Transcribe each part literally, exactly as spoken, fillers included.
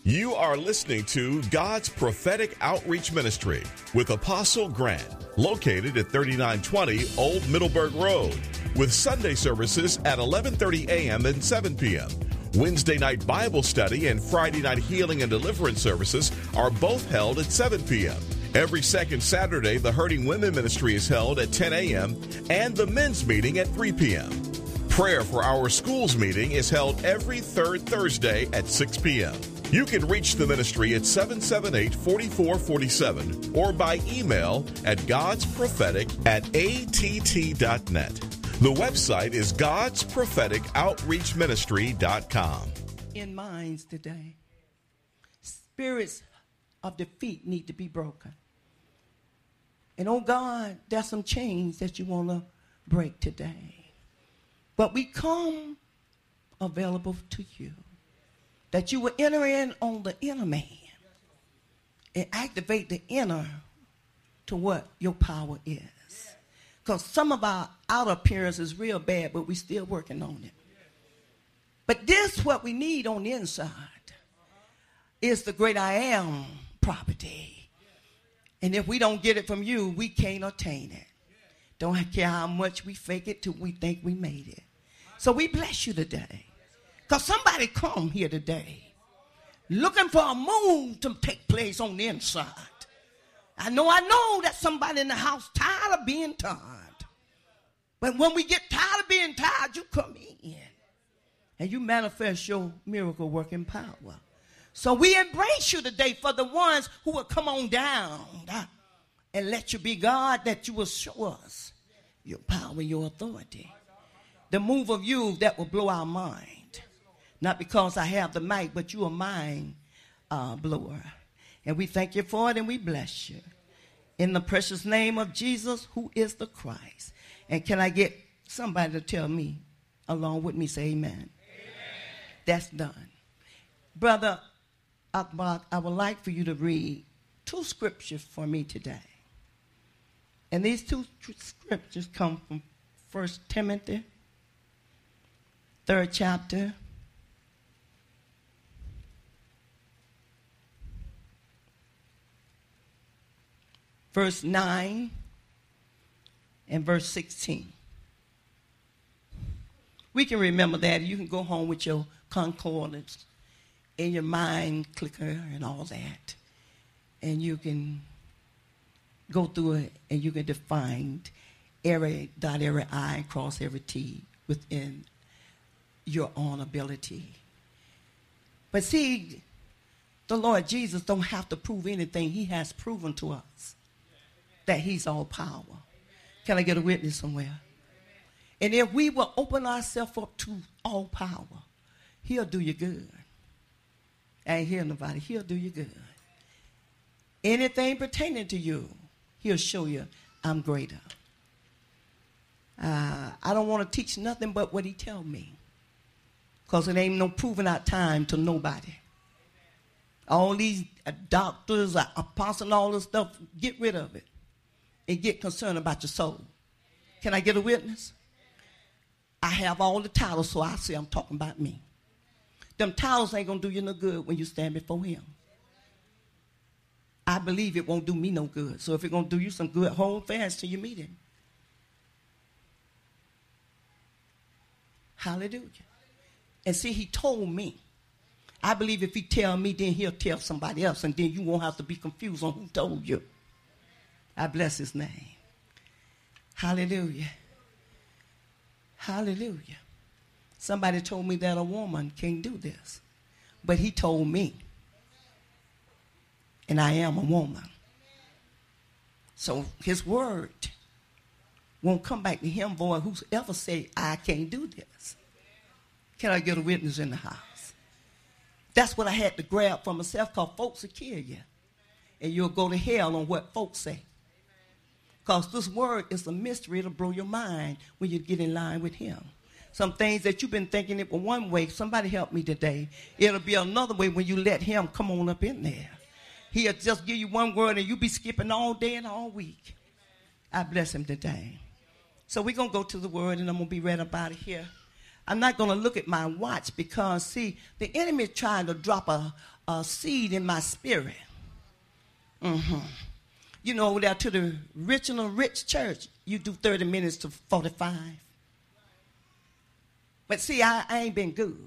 You are listening to God's Prophetic Outreach Ministry with Apostle Grant, located at thirty-nine twenty Old Middleburg Road, with Sunday services at eleven thirty a.m. and seven p.m. Wednesday night Bible study and Friday night healing and deliverance services are both held at seven p.m. Every second Saturday, the Hurting Women Ministry is held at ten a.m. and the men's meeting at three p.m. Prayer for Our Schools meeting is held every third Thursday at six p.m. You can reach the ministry at seven seven eight, four four four seven or by email at godsprophetic at a t t dot net. The website is gods prophetic outreach ministry dot com. In minds today, spirits of defeat need to be broken. And oh God, there's some chains that you want to break today. But we come available to you, that you will enter in on the inner man and activate the inner to what your power is. Because some of our outer appearance is real bad, but we're still working on it. But this, what we need on the inside, is the great I am property. And if we don't get it from you, we can't attain it. Don't care how much we fake it till we think we made it. So we bless you today. Because somebody come here today looking for a move to take place on the inside. I know, I know that somebody in the house tired of being tired. But when we get tired of being tired, you come in and you manifest your miracle working power. So we embrace you today for the ones who will come on down and let you be God, that you will show us your power and your authority. The move of you that will blow our mind. Not because I have the mic, but you are mind uh, blower. And we thank you for it and we bless you. In the precious name of Jesus, who is the Christ. And can I get somebody to tell me, along with me, say amen. Amen. That's done. Brother Akbak, I would like for you to read two scriptures for me today. And these two scriptures come from First Timothy, third chapter, verse nine and verse sixteen. We can remember that. You can go home with your concordance and your mind clicker and all that. And you can go through it and you can define every dot, every I, cross every T within your own ability. But see, the Lord Jesus don't have to prove anything. He has proven to us that he's all power. Can I get a witness somewhere? And if we will open ourselves up to all power, he'll do you good. I ain't hear nobody. He'll do you good. Anything pertaining to you, he'll show you I'm greater. Uh, I don't want to teach nothing but what he tell me. Because it ain't no proving out time to nobody. All these uh, doctors, uh, apostles, and all this stuff, get rid of it. And get concerned about your soul. Can I get a witness? I have all the titles, so I say I'm talking about me. Them titles ain't going to do you no good when you stand before him. I believe it won't do me no good. So if it's going to do you some good, hold fast till you meet him. Hallelujah. And see, he told me. I believe if he tell me, then he'll tell somebody else, and then you won't have to be confused on who told you. I bless his name. Hallelujah. Hallelujah. Somebody told me that a woman can't do this. But he told me. And I am a woman. So his word won't come back to him, boy, whoever say I can't do this. Can I get a witness in the house? That's what I had to grab for myself, because folks will kill you. And you'll go to hell on what folks say. Because this word is a mystery. It'll blow your mind when you get in line with him. Some things that you've been thinking it was one way, somebody help me today. It'll be another way when you let him come on up in there. He'll just give you one word and you'll be skipping all day and all week. I bless him today. So we're going to go to the word and I'm going to be right up out of here. I'm not going to look at my watch because, see, the enemy is trying to drop a, a seed in my spirit. Mm-hmm. You know, over there to the original rich church, you do thirty minutes to forty-five. But see, I, I ain't been good.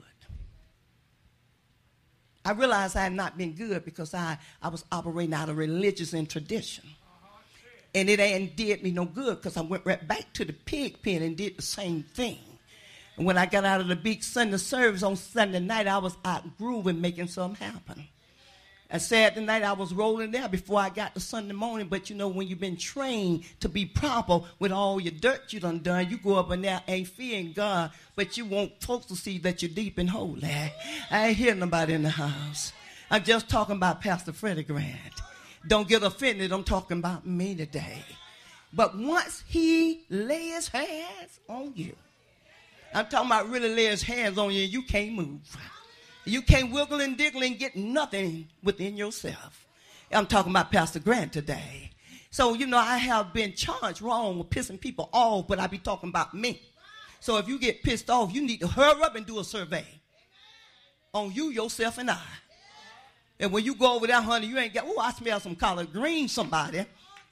I realized I had not been good because I, I was operating out of religious and tradition. And it ain't did me no good because I went right back to the pig pen and did the same thing. And when I got out of the big Sunday service on Sunday night, I was out grooving, making something happen. And Saturday night, I was rolling there before I got to Sunday morning. But, you know, when you've been trained to be proper with all your dirt you done done, you go up in there, ain't fearing God, but you want folks to see that you're deep and holy. I ain't hear nobody in the house. I'm just talking about Pastor Freddie Grant. Don't get offended. I'm talking about me today. But once he lays hands on you, I'm talking about really lay his hands on you and you can't move. You can't wiggle and diggle and get nothing within yourself. I'm talking about Pastor Grant today. So, you know, I have been charged wrong with pissing people off, but I be talking about me. So if you get pissed off, you need to hurry up and do a survey on you, yourself, and I. And when you go over there, honey, you ain't got, oh, I smell some collard greens, somebody.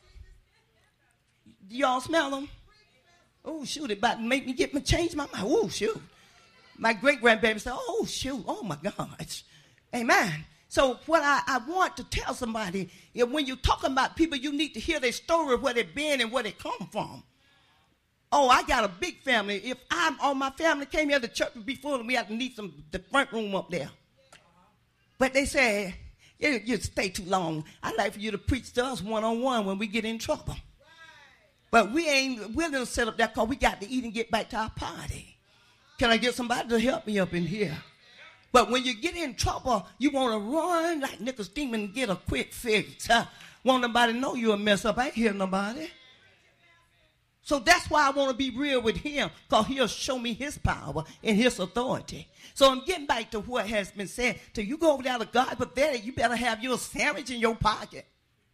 Y'all smell them? Oh, shoot, it about to make me get me change my mind. Oh, shoot. My great-grandbaby said, oh, shoot, oh, my gosh. Amen. So what I, I want to tell somebody is when you're talking about people, you need to hear their story, where they've been and where they come from. Oh, I got a big family. If I'm all my family came here, the church would be full, and we have to need some the front room up there. But they say, you, you stay too long. I'd like for you to preach to us one-on-one when we get in trouble. But we ain't willing to set up that because we got to eat and get back to our party. Can I get somebody to help me up in here? But when you get in trouble, you want to run like Nicholas Demon and get a quick fix. Huh? Want nobody to know you a mess up. I ain't hear nobody. So that's why I want to be real with him, because he'll show me his power and his authority. So I'm getting back to what has been said. Till you go over there to God, but there you better have your sandwich in your pocket.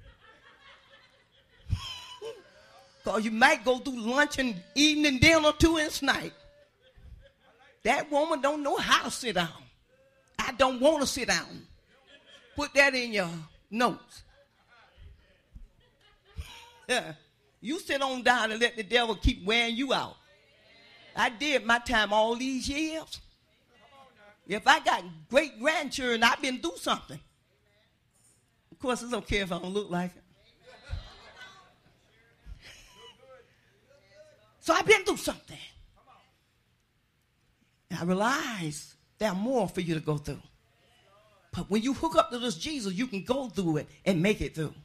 Because you might go through lunch and evening dinner too and night. That woman don't know how to sit down. I don't want to sit down. Put that in your notes. Yeah. You sit on down and let the devil keep wearing you out. I did my time all these years. If I got great grandchildren, I've been through something. Of course, it's okay if I don't look like it. So I've been through something. And I realize there are more for you to go through. But when you hook up to this Jesus, you can go through it and make it through.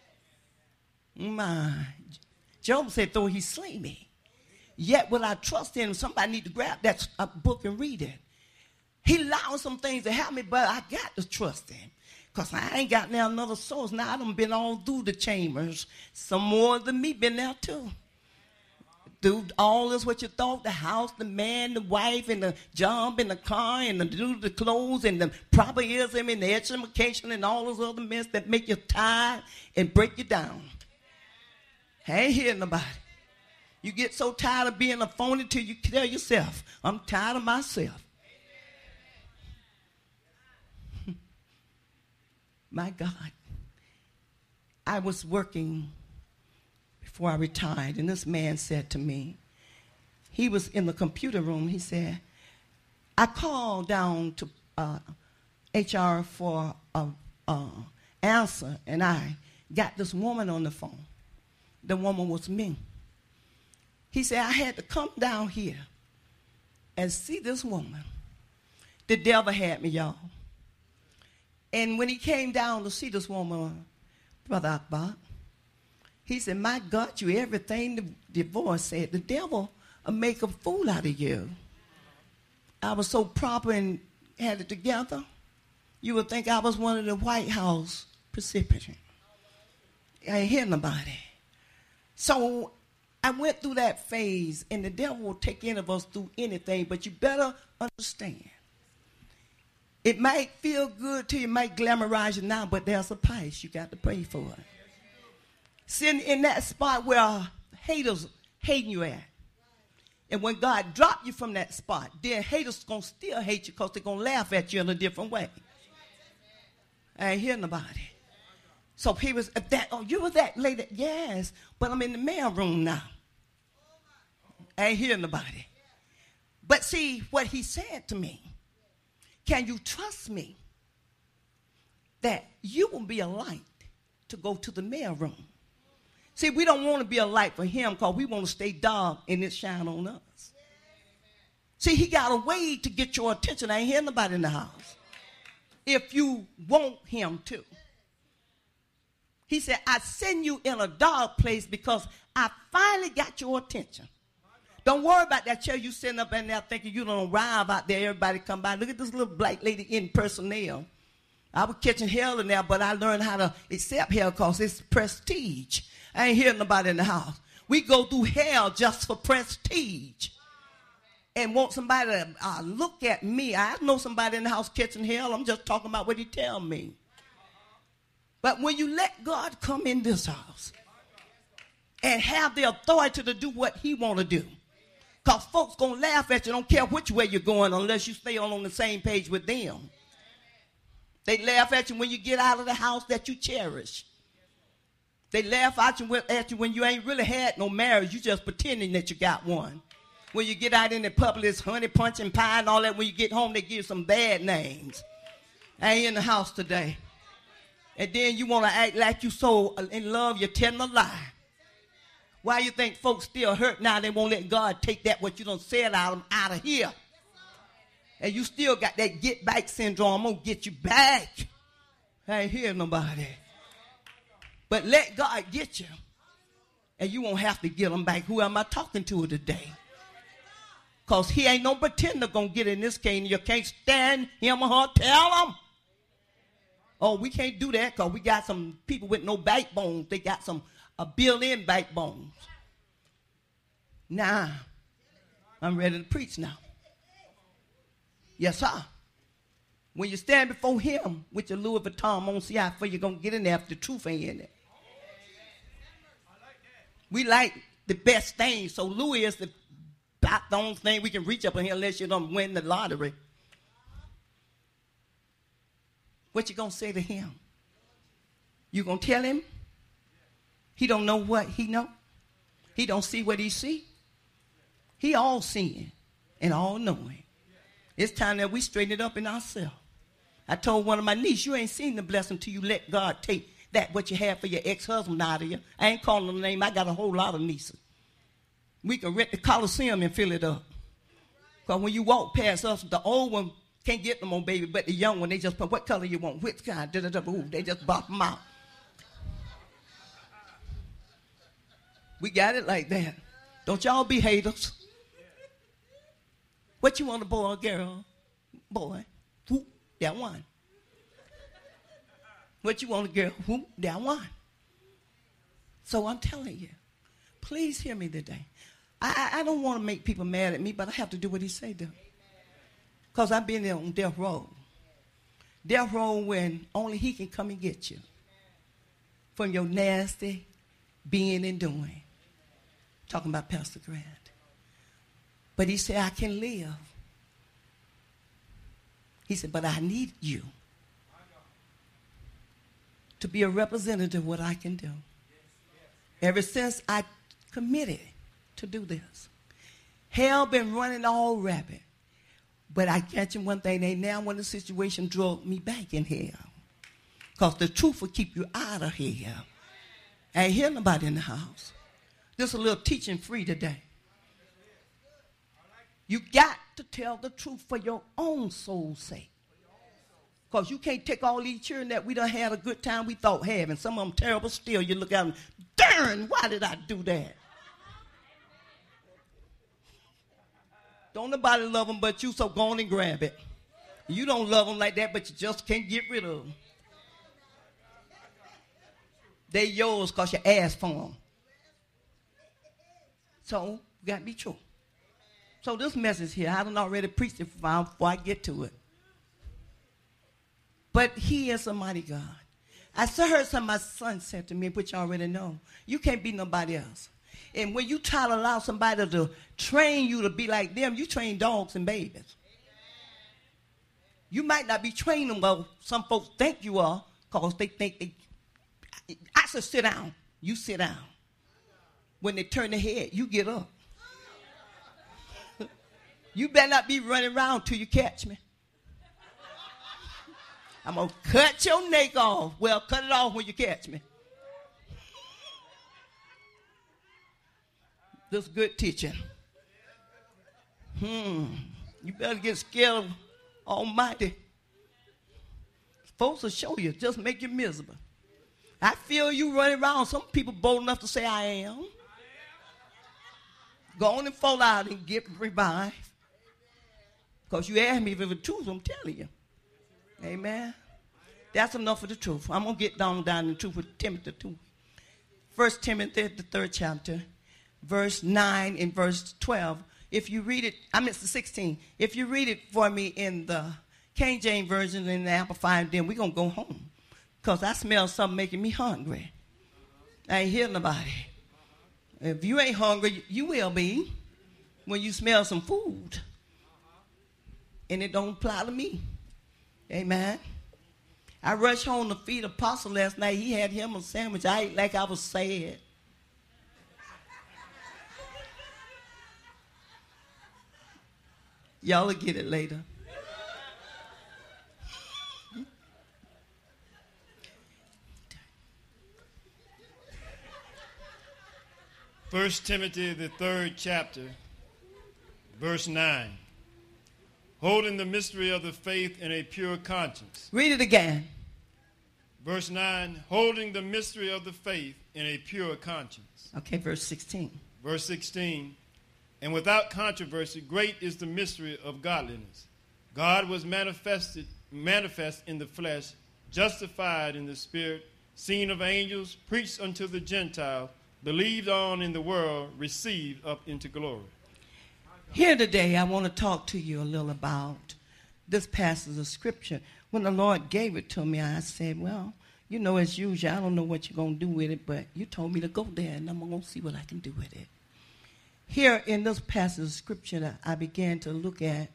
My, Job said, though he slay me, yet will I trust him. Somebody need to grab that uh, book and read it. He allowed some things to happen, but I got to trust him. Because I ain't got now another source. Now I done been all through the chambers. Some more than me been there too. Do all this what you thought, the house, the man, the wife, and the job, and the car, and the do the clothes, and the probabilism, and the education, and all those other mess that make you tired and break you down. I ain't hearing nobody. You get so tired of being a phony till you tell yourself, I'm tired of myself. My God. I was working before I retired, and this man said to me, he was in the computer room, he said, I called down to uh, H R for an answer, and I got this woman on the phone. The woman was me. He said, I had to come down here and see this woman. The devil had me, y'all. And when he came down to see this woman, Brother Akbar, he said, my God, you everything the, the voice said. The devil will make a fool out of you. I was so proper and had it together. You would think I was one of the White House recipients. I ain't hear nobody. So I went through that phase, and the devil will take any of us through anything, but you better understand. It might feel good to you, it might glamorize you now, but there's a price. You got to pay for it. Sitting in that spot where haters hating you at. And when God drop you from that spot, then haters going to still hate you because they're going to laugh at you in a different way. I ain't hear nobody. So people, if that, oh, you were that lady. Yes, but I'm in the mail room now. I ain't hear nobody. But see, what he said to me, can you trust me that you will be a light to go to the mail room? See, we don't want to be a light for him because we want to stay dark and it shine on us. See, he got a way to get your attention. I ain't hear nobody in the house. If you want him to. He said, I send you in a dark place because I finally got your attention. Don't worry about that chair you sitting up in there thinking you don't arrive out there. Everybody come by. Look at this little black lady in personnel. I was catching hell in there, but I learned how to accept hell because it's prestige. I ain't hearing nobody in the house. We go through hell just for prestige. And want somebody to uh, look at me. I know somebody in the house catching hell. I'm just talking about what he tell me. But when you let God come in this house and have the authority to do what he want to do, because folks going to laugh at you, don't care which way you're going unless you stay on, on the same page with them. They laugh at you when you get out of the house that you cherish. They laugh at you, at you when you ain't really had no marriage. You just pretending that you got one. When you get out in the public, it's honey punch and pie and all that. When you get home, they give you some bad names. I ain't in the house today. And then you want to act like you so in love, you're telling a lie. Why you think folks still hurt now? They won't let God take that what you done said out of, out of here. And you still got that get back syndrome. I'm going to get you back. I ain't hear nobody. But let God get you. And you won't have to get them back. Who am I talking to today? Because he ain't no pretender going to get in this case. You can't stand him or her. Tell them. Oh, we can't do that because we got some people with no backbones. They got some a built-in backbones. Nah, I'm ready to preach now. Yes, sir. When you stand before him with your Louis Vuitton on, see how far you're going to get in there if the truth ain't in it. We like the best thing, so Louis is the, about the only thing we can reach up in here unless you don't win the lottery. What you going to say to him? You going to tell him? He don't know what he know. He don't see what he see. He all seeing and all knowing. It's time that we straighten it up in ourselves. I told one of my nieces, you ain't seen the blessing till you let God take that what you have for your ex-husband out of you. I ain't calling them name. I got a whole lot of nieces. We can rent the Coliseum and fill it up. Because when you walk past us, the old one can't get them on, baby, but the young one, they just put, what color you want? Which kind? Da, da, da, ooh, they just bop them out. We got it like that. Don't y'all be haters. What you want, a boy or girl? Boy. Whoop, that one. What you want, a girl? Whoop, that one. So I'm telling you, please hear me today. I, I don't want to make people mad at me, but I have to do what he say do. Because I've been there on death row. Death row when only he can come and get you from your nasty being and doing. Talking about Pastor Grant. But he said, I can live. He said, but I need you to be a representative of what I can do. Ever since I committed to do this, hell been running all rapid. But I catch him one thing, they now when the situation drove me back in hell. Because the truth will keep you out of hell. I ain't hear nobody in the house. Just a little teaching free today. You got to tell the truth for your own soul's sake. Because you can't take all these children that we done had a good time we thought having. Some of them terrible still. You look at them, darn, why did I do that? Don't nobody love them but you, so go on and grab it. You don't love them like that, but you just can't get rid of them. They yours because you asked for them. So, you got to be true. So this message here, I done already preached it before I get to it. But he is a mighty God. I still heard some of my son said to me, which you already know, you can't be nobody else. And when you try to allow somebody to train you to be like them, you train dogs and babies. You might not be training them well. Some folks think you are because they think they, I said sit down. You sit down. When they turn their head, you get up. You better not be running around till you catch me. I'm going to cut your neck off. Well, cut it off when you catch me. This is good teaching. Hmm. You better get scared of Almighty. Folks will show you. Just make you miserable. I feel you running around. Some people bold enough to say I am. Go on and fall out and get revived. Because you asked me if it was the truth, I'm telling you. Amen. That's enough of the truth. I'm going to get down down in the truth with Timothy too. First Timothy, the third chapter, verse nine and verse twelve. If you read it, I mean, it's the sixteen. If you read it for me in the King James Version and the Amplified, then we're going to go home. Because I smell something making me hungry. I ain't hear nobody. If you ain't hungry, you will be when you smell some food. And it don't apply to me. Amen. I rushed home to feed Apostle last night. He had him a sandwich. I ate like I was sad. Y'all will get it later. First Timothy, the third chapter, verse nine. Holding the mystery of the faith in a pure conscience. Read it again. Verse nine, holding the mystery of the faith in a pure conscience. Okay, verse sixteen. Verse sixteen, and without controversy, great is the mystery of godliness. God was manifested, manifest in the flesh, justified in the spirit, seen of angels, preached unto the Gentiles, believed on in the world, received up into glory. Here today, I want to talk to you a little about this passage of Scripture. When the Lord gave it to me, I said, well, you know, as usual, I don't know what you're going to do with it, but you told me to go there, and I'm going to see what I can do with it. Here in this passage of Scripture that I began to look at,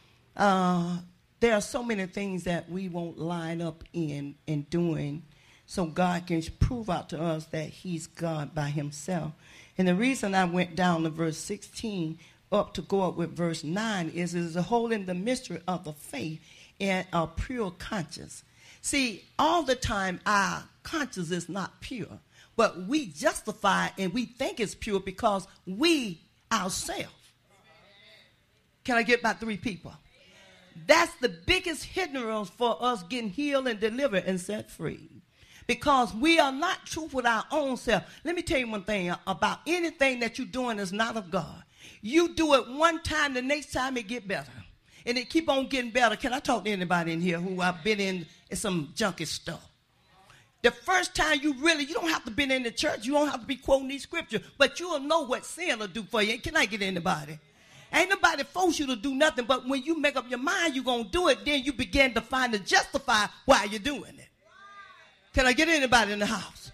uh, there are so many things that we won't line up in and doing so God can prove out to us that he's God by himself. And the reason I went down to verse sixteen up to go up with verse nine is, is holding the mystery of the faith in a pure conscience. See, all the time our conscience is not pure, but we justify and we think it's pure because we ourselves. Can I get about three people? That's the biggest hindrance for us getting healed and delivered and set free. Because we are not true with our own self. Let me tell you one thing about anything that you're doing is not of God. You do it one time, the next time it get better. And it keep on getting better. Can I talk to anybody in here who have been in some junky stuff? The first time you really, you don't have to be in the church. You don't have to be quoting these scriptures. But you'll know what sin will do for you. Can I get anybody? Ain't nobody force you to do nothing. But when you make up your mind you're going to do it, then you begin to find and justify why you're doing it. Can I get anybody in the house?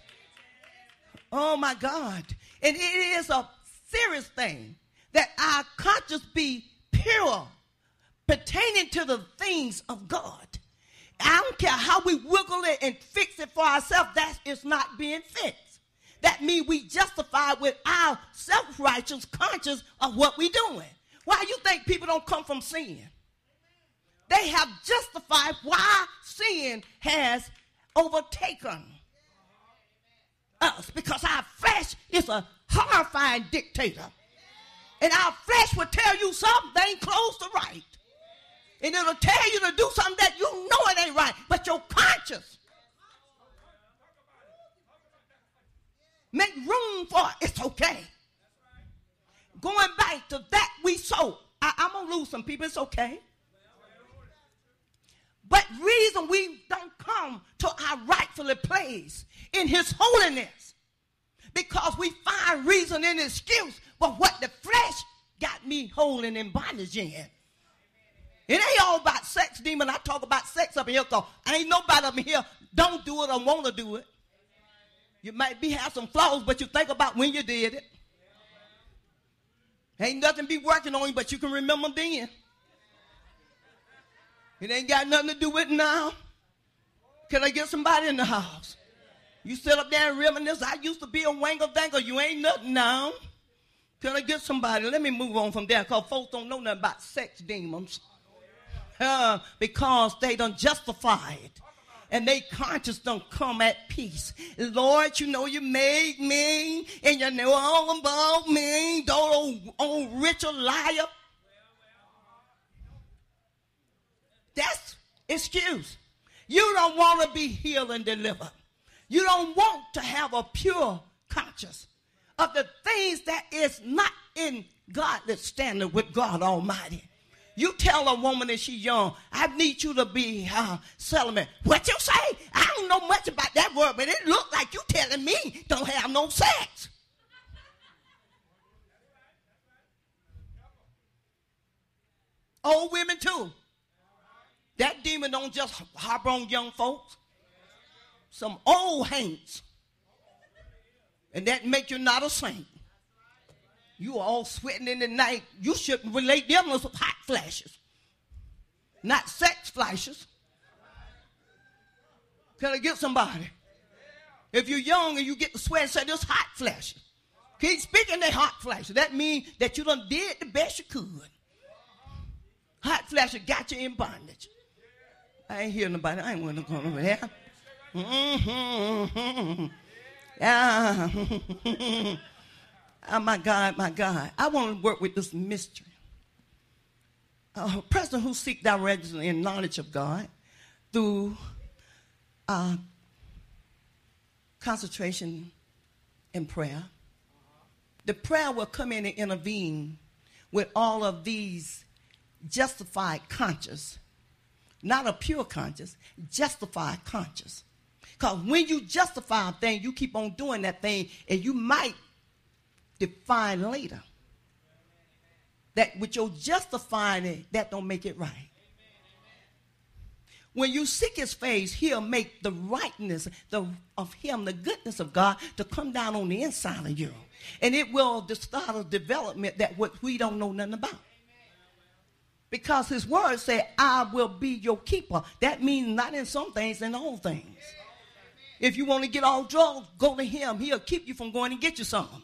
Oh, my God. And it is a serious thing that our conscience be pure pertaining to the things of God. I don't care how we wiggle it and fix it for ourselves. That is not being fixed. That means we justify with our self-righteous conscience of what we're doing. Why you think people don't come from sin? They have justified why sin has overtaken us, because our flesh is a horrifying dictator. And our flesh will tell you something ain't close to right. And it'll tell you to do something that you know it ain't right. But your conscience make room for it. It's okay. Going back to that we sow. I, I'm going to lose some people. It's okay. But reason we don't come to our rightfully place in his holiness, because we find reason and excuse for what the flesh got me holding in bondage in. It ain't all about sex, demon. I talk about sex up in here because ain't nobody up in here don't do it or want to do it. You might be have some flaws, but you think about when you did it. Ain't nothing be working on you, but you can remember then. It ain't got nothing to do with it now. Can I get somebody in the house? You sit up there and reminisce. I used to be a wangle-dangle. You ain't nothing now. Can I get somebody? Let me move on from there because folks don't know nothing about sex demons. Uh, because they done justify it. And they conscience don't come at peace. Lord, you know you made me. And you know all about me. Don't old, old Richard liar. That's excuse. You don't want to be healed and delivered. You don't want to have a pure conscience of the things that is not in godly standard with God Almighty. You tell a woman that she's young, I need you to be uh, celibate. What you say? I don't know much about that word, but it look like you telling me don't have no sex. Old women too. That demon don't just harbor on young folks. Some old haints. And that make you not a saint. You are all sweating in the night. You should relate them with hot flashes. Not sex flashes. Can I get somebody? If you're young and you get the sweat, say this hot flashes. Keep speaking that hot flashes. That means that you done did the best you could. Hot flashes got you in bondage. I ain't hearing nobody. I ain't want to go over there. Mm-hmm. Yeah. Oh, my God, my God. I want to work with this mystery. A person who seeks direction and knowledge of God through uh, concentration and prayer. The prayer will come in and intervene with all of these justified conscience. Not a pure conscience, justified conscience. Because when you justify a thing, you keep on doing that thing, and you might define later that with your justifying it, that don't make it right. When you seek his face, he'll make the rightness the, of him, the goodness of God, to come down on the inside of you. And it will start a development that what we don't know nothing about. Because his word said, I will be your keeper. That means not in some things, in all things. If you want to get all drugs, go to him. He'll keep you from going and get you something.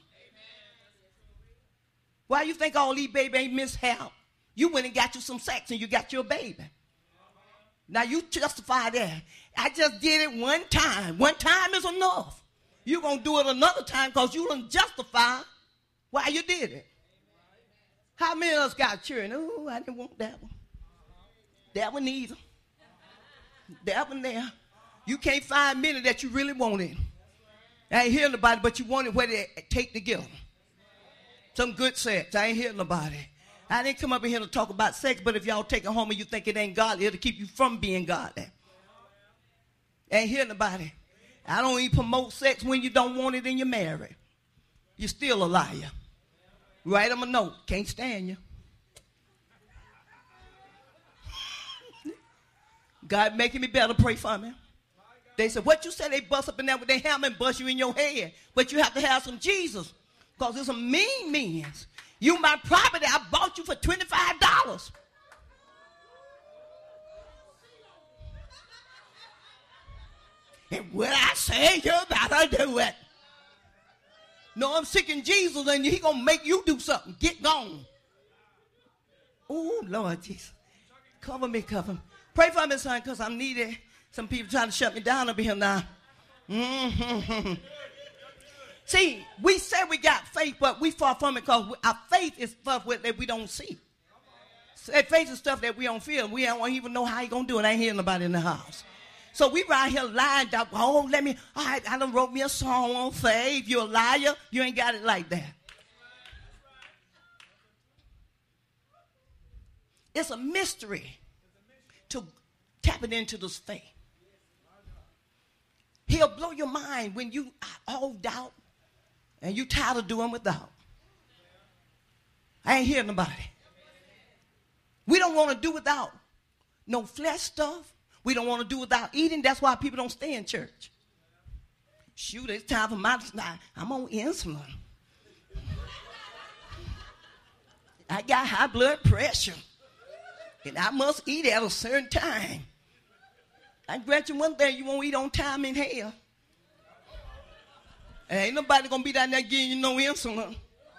Why you think all these babies ain't mishap? You went and got you some sex and you got your baby. Now you justify that. I just did it one time. One time is enough. You're going to do it another time because you done justify why you did it. How many of us got children? Oh, I didn't want that one. That one either. That one there. You can't find many that you really wanted. I ain't hearing about it, but you wanted where they take to give them. Some good sex. I ain't hearing about it. I didn't come up in here to talk about sex, but if y'all take it home and you think it ain't godly, it'll keep you from being godly. Ain't hearing about it. I don't even promote sex when you don't want it and you're married. You're still a liar. Write them a note. Can't stand you. God making me better. Pray for me. They said, what you say? They bust up in there with their hammer and bust you in your head. But you have to have some Jesus. Because there's some mean means. You my property. I bought you for twenty-five dollars. And what I say, you better do it. No, I'm seeking Jesus, and he going to make you do something. Get gone. Oh, Lord Jesus. Cover me, cover me. Pray for me, son, because I'm needed. Some people trying to shut me down over here now. Mm-hmm. See, we say we got faith, but we far from it because our faith is stuff that we don't see. Faith is stuff that we don't feel. We don't even know how he going to do it. I ain't hearing nobody in the house. So we right here lying down. Oh, let me, all right, I done wrote me a song on faith. You a liar. You ain't got it like that. It's a mystery to tap it into this faith. He'll blow your mind when you are all doubt and you tired of doing without. I ain't hearing nobody. We don't want to do without no flesh stuff. We don't want to do without eating. That's why people don't stay in church. Shoot, it's time for my, I'm on insulin. I got high blood pressure, and I must eat at a certain time. I grant you one thing, you won't eat on time in hell. And ain't nobody going to be down there giving you no insulin.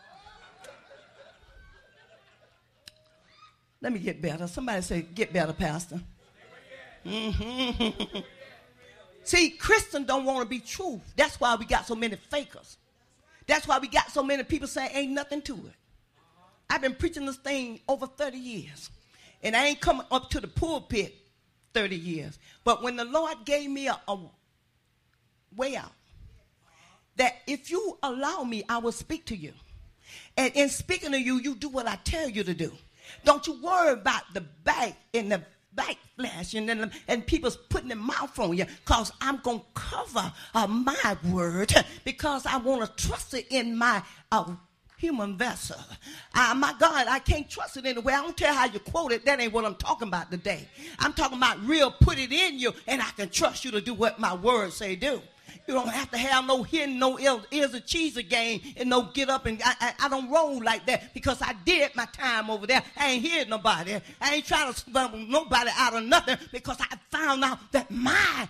Let me get better. Somebody say, get better, Pastor. Mm-hmm. See, Christians don't want to be truth. That's why we got so many fakers. That's why we got so many people saying ain't nothing to it. I've been preaching this thing over thirty years. And I ain't coming up to the pulpit thirty years. But when the Lord gave me a, a way out, that if you allow me, I will speak to you. And in speaking to you, you do what I tell you to do. Don't you worry about the back and the back flashing and, and people's putting their mouth on you, because I'm going to cover uh, my word, because I want to trust it in my uh, human vessel. Uh, my God, I can't trust it anyway. I don't care how you quote it. That ain't what I'm talking about today. I'm talking about real put it in you, and I can trust you to do what my words say do. You don't have to have no hidden, no ears of cheese game, and no get up and I, I, I don't roll like that, because I did my time over there. I ain't heard nobody. I ain't trying to smuggle nobody out of nothing, because I found out that my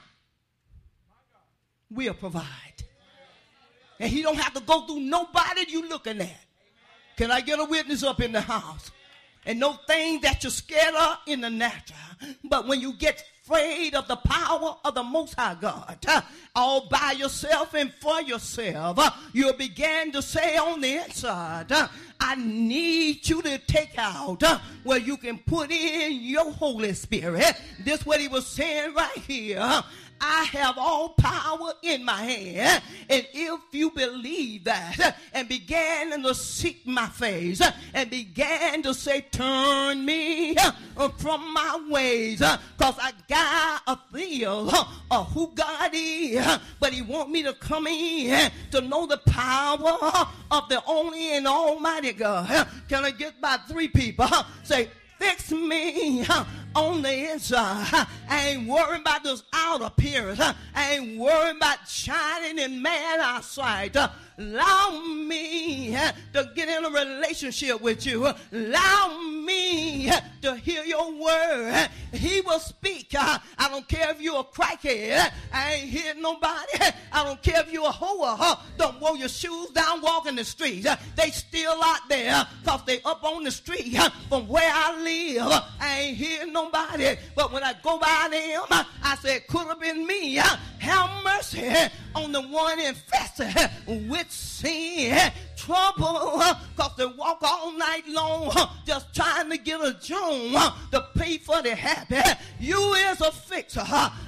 will provide. And he don't have to go through nobody you looking at. Can I get a witness up in the house? And no thing that you're scared of in the natural. But when you get afraid of the power of the Most High God, uh, all by yourself and for yourself, uh, you'll begin to say on the inside, uh, I need you to take out uh, where you can put in your Holy Spirit. This is what he was saying right here. Uh, I have all power in my hand, and if you believe that and began to seek my face and began to say, turn me from my ways, because I got a feel of who God is, but he want me to come in to know the power of the only and almighty God. Can I get by three people? Say, fix me on the inside. I ain't worried about this outer appearance. I ain't worried about shining in man eyesight. Allow me to get in a relationship with you. Allow me to hear your word. He will speak. I don't care if you're a crackhead. I ain't hearing nobody. I don't care if you're a hoe. Don't roll your shoes down, walk in the streets. They still out there because they up on the street from where I live. I ain't hearing nobody. But when I go by them, I say, could have been me. Have mercy on the one infested with sin, trouble, because they walk all night long just trying to get a Joan to pay for the habit. You is a fixer.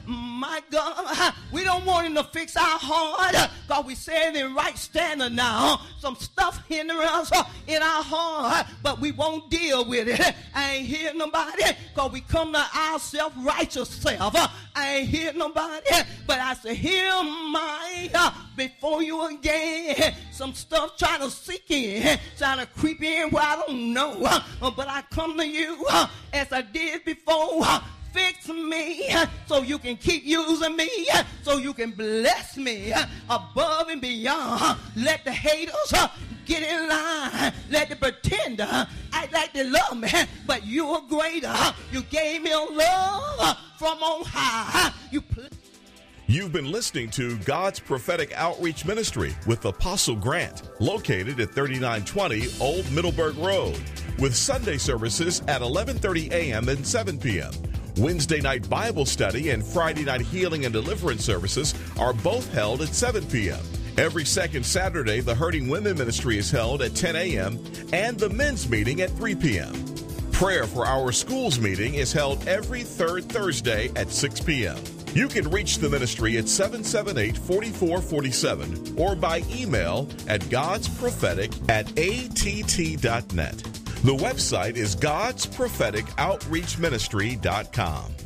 My God, we don't want him to fix our heart, because we said in right standing now. Some stuff hindering us in our heart, but we won't deal with it. I ain't hear nobody, because we come to our self-righteous self. I ain't hear nobody, but I say, hear my uh, before you again. Some stuff trying to seek in, trying to creep in where I don't know, uh, but I come to you uh, as I did before. Uh, Fix me uh, so you can keep using me, uh, so you can bless me uh, above and beyond. Let the haters uh, get in line. Let the pretender uh, act like they love me, but you're greater. You gave me a love uh, from on high. You put You've been listening to God's Prophetic Outreach Ministry with Apostle Grant, located at thirty-nine twenty Old Middleburg Road, with Sunday services at eleven thirty a.m. and seven p.m. Wednesday night Bible study and Friday night healing and deliverance services are both held at seven p.m. Every second Saturday, the Hurting Women Ministry is held at ten a.m. and the men's meeting at three p.m. Prayer for Our Schools meeting is held every third Thursday at six p.m. You can reach the ministry at seven seven eight, four four four seven or by email at godsprophetic at a t t dot net. The website is gods prophetic outreach ministry dot com.